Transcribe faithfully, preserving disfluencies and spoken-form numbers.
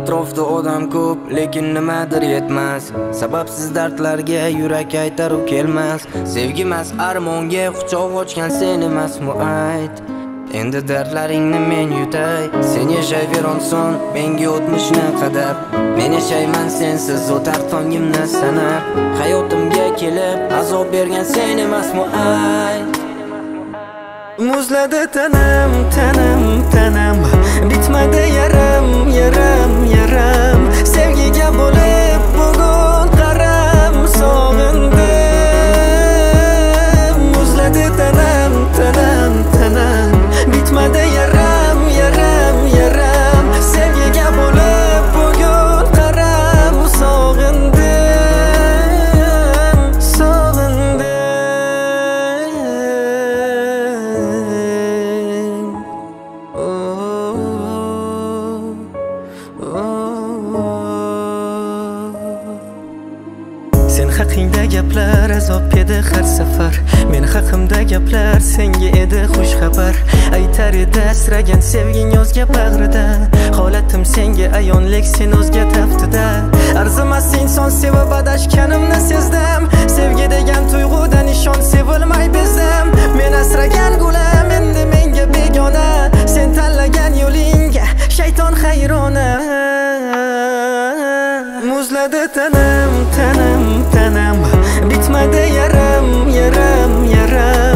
Atrofda odam ko'p, lekin nimadir yetmas. Sababsiz dardlarga yurak aytaru kelmas. Sevgimas armonga quchoq ochgan sen emasmi ayt. Endi dardlaringni men yutay. Sen yashayver son, menga o'tmishni qadab. Men yashayman sensiz, o'tar tongimni sanab. Hayotimga kelib azob bergan sen emasmi ayt. Muzladi tanam, tanam, tanam. Bitmadi yaram, yaram, yaram. Sevgiga bo'lib bugun qaram sog'indim. Muzladi tanam, tanam, tanam. Bitmadi yaram, yaram, yaram. Sevgiga bo'lib bugun qaram sog'indim, sog'indim. Sen haqingda gaplar azob edi har safar. Men haqimda gaplar senga edi xush xabar. Aytar edi asragan sevging o'zga bag'rida. Holatim senga ayonlik, sen o'zga taftida. Arzimas inson sevib adashganimni sezdim. Sevgi degan tuyg'udan nishon sevilmay bezdim. Men asragan gulam endi menga begona. Sen tanlagan yo'lingga shayton hayrona. Muzladi tanam, tanam, tanam. Bitmadi yaram, yaram, yaram.